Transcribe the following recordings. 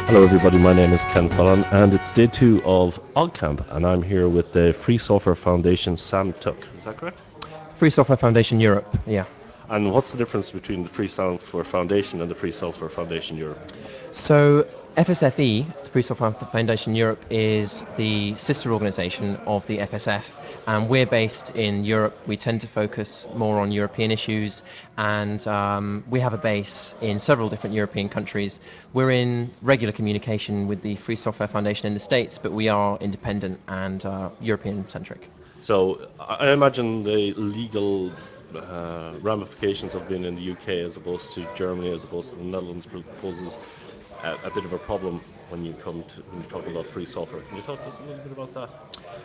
Hello, everybody. My name is Ken Fallon, and it's day two of OggCamp, and I'm here with the Free Software Foundation, Sam Tuck. Is that correct? Free Software Foundation Europe, yeah. And what's the difference between the Free Software Foundation and the Free Software Foundation Europe? So FSFE, the Free Software Foundation Europe, is the sister organisation of the FSF, and we're based in Europe. We tend to focus more on European issues, and we have a base in several different European countries. We're in regular communication with the Free Software Foundation in the States, but we are independent and European-centric. So I imagine the legal ramifications of being in the UK as opposed to Germany, as opposed to the Netherlands, poses a bit of a problem when when you talk about free software. Can you talk to us a little bit about that?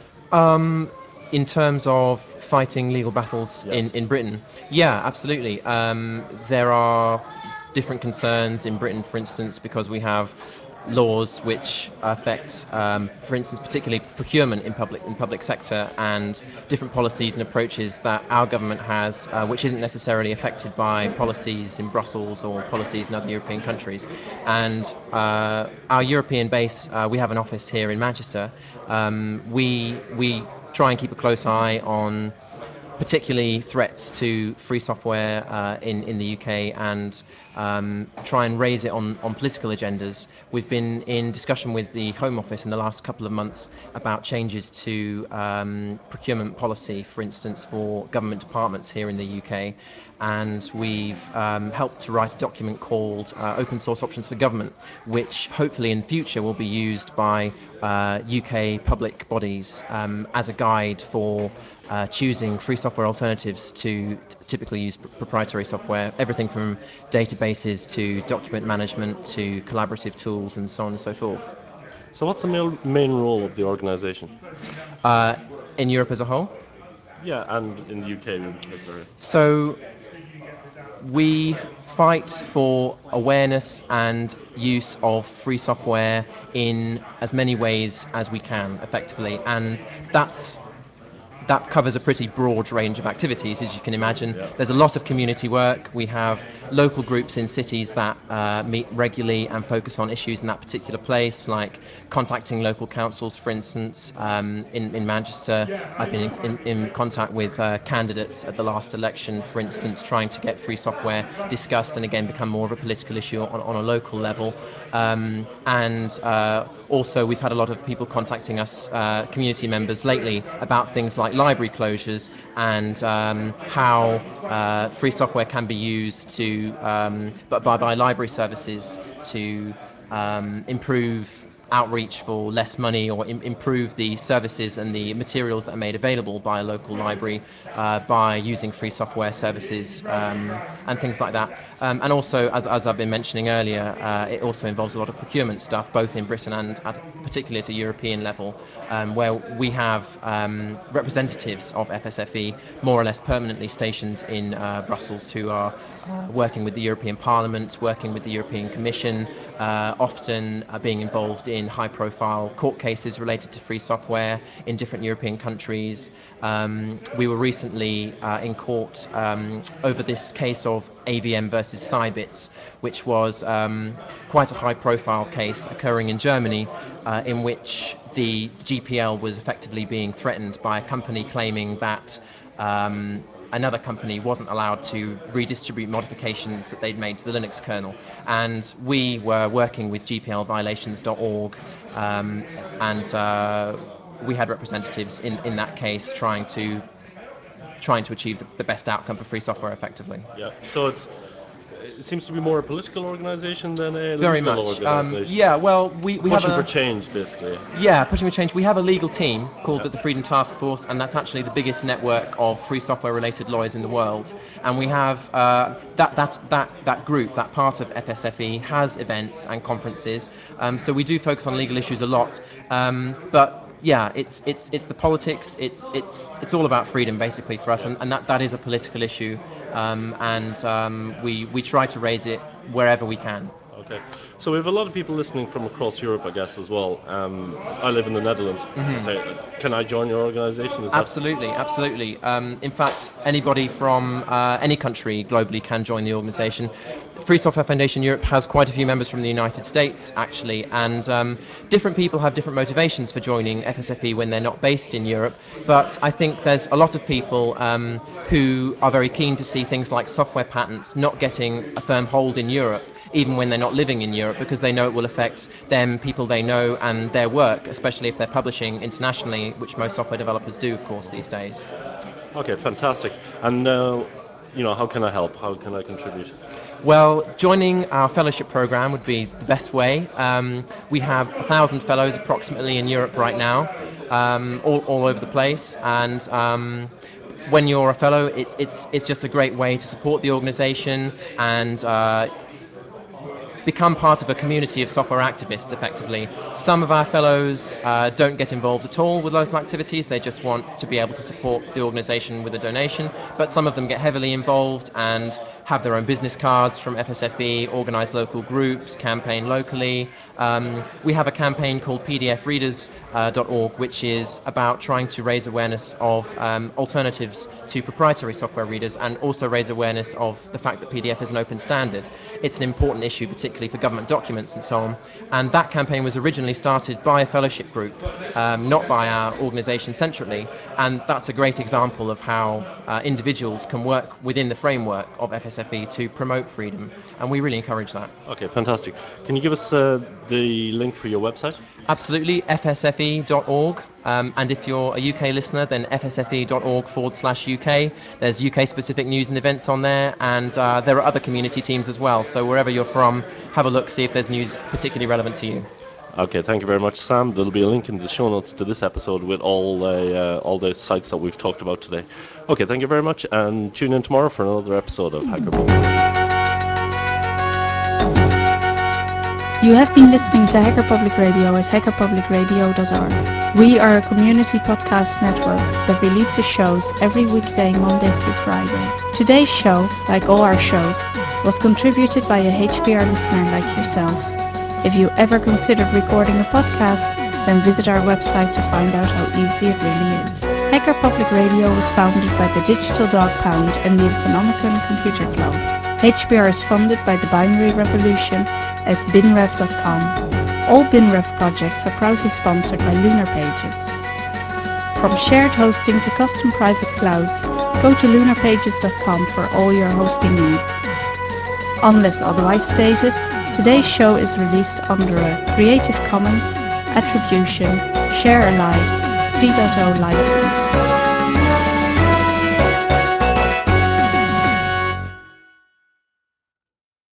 In terms of fighting legal battles Yes. in Britain, yeah, absolutely. There are different concerns in Britain, for instance, because we have laws which affect, for instance, particularly procurement in public sector, and different policies and approaches that our government has, which isn't necessarily affected by policies in Brussels or policies in other European countries. And our European base, we have an office here in Manchester. We try and keep a close eye on particularly threats to free software in the UK, and try and raise it on political agendas. We've been in discussion with the Home Office in the last couple of months about changes to procurement policy, for instance, for government departments here in the UK. And we've helped to write a document called Open Source Options for Government, which hopefully in the future will be used by UK public bodies as a guide for choosing free software alternatives to typically use proprietary software, everything from databases to document management to collaborative tools and so on and so forth. So what's the main role of the organisation? In Europe as a whole, Yeah, and in the UK in particular. so we fight for awareness and use of free software in as many ways as we can effectively, and that covers a pretty broad range of activities, as you can imagine. Yeah. There's a lot of community work. We have local groups in cities that meet regularly and focus on issues in that particular place, like contacting local councils, for instance. In Manchester, I've been in contact with candidates at the last election, for instance, trying to get free software discussed and again become more of a political issue on a local level. And also, we've had a lot of people contacting us, community members lately, about things like library closures and how free software can be used to, but by library services to improve outreach for less money, or improve the services and the materials that are made available by a local library by using free software services and things like that. And also, as I've been mentioning earlier, it also involves a lot of procurement stuff, both in Britain and particularly at a European level, where we have representatives of FSFE more or less permanently stationed in Brussels, who are working with the European Parliament, working with the European Commission, often being involved in high-profile court cases related to free software in different European countries. We were recently in court over this case of AVM versus Cybits, which was quite a high-profile case occurring in Germany, in which the GPL was effectively being threatened by a company claiming that another company wasn't allowed to redistribute modifications that they'd made to the Linux kernel. And we were working with gplviolations.org, and we had representatives in that case trying to achieve the best outcome for free software effectively. Yeah. So it seems to be more a political organisation than a Very legal much. organisation. Yeah, well, we have Pushing for a... change, basically. Yeah, pushing for change. We have a legal team called Yeah. the Freedom Task Force, and that's actually the biggest network of free software-related lawyers in the world. And we have that group, that part of FSFE, has events and conferences. So we do focus on legal issues a lot, but. Yeah, it's the politics. It's all about freedom, basically, for us, and that is a political issue, and we try to raise it wherever we can. Okay. So we have a lot of people listening from across Europe, I guess, as well. I live in the Netherlands. So say, can I join your organisation? Is that Absolutely, absolutely. In fact, anybody from any country globally can join the organisation. Free Software Foundation Europe has quite a few members from the United States, actually, and different people have different motivations for joining FSFE when they're not based in Europe. But I think there's a lot of people who are very keen to see things like software patents not getting a firm hold in Europe, even when they're not living in Europe, because they know it will affect them, people they know, and their work, especially if they're publishing internationally, which most software developers do, of course, these days. okay? Fantastic. And how can I help? How can I contribute? Well, joining our fellowship program would be the best way. We have 1,000 fellows approximately in Europe right now, all over the place, and when you're a fellow, it's just a great way to support the organisation and become part of a community of software activists, effectively. Some of our fellows don't get involved at all with local activities, they just want to be able to support the organisation with a donation, but some of them get heavily involved and have their own business cards from FSFE, organise local groups, campaign locally. We have a campaign called pdfreaders.org, which is about trying to raise awareness of alternatives to proprietary software readers and also raise awareness of the fact that PDF is an open standard. It's an important issue, particularly for government documents and so on. And that campaign was originally started by a fellowship group, not by our organisation centrally. And that's a great example of how individuals can work within the framework of FSFE to promote freedom. And we really encourage that. Okay, fantastic. Can you give us the link for your website? Absolutely, fsfe.org. And if you're a UK listener, then fsfe.org/UK. There's UK specific news and events on there, and there are other community teams as well. So wherever you're from, have a look, see if there's news particularly relevant to you. Okay, thank you very much, Sam. There'll be a link in the show notes to this episode with all the sites that we've talked about today. Okay, thank you very much, and tune in tomorrow for another episode of Hacker Public. You have been listening to Hacker Public Radio at hackerpublicradio.org. We are a community podcast network that releases shows every weekday, Monday through Friday. Today's show, like all our shows, was contributed by a HPR listener like yourself. If you ever considered recording a podcast, then visit our website to find out how easy it really is. Hacker Public Radio was founded by the Digital Dog Pound and the Infonomicon Computer Club. HPR is funded by the Binary Revolution at binrev.com. All BinRev projects are proudly sponsored by Lunar Pages. From shared hosting to custom private clouds, go to lunarpages.com for all your hosting needs. Unless otherwise stated, today's show is released under a Creative Commons Attribution Share Alike 3.0 license.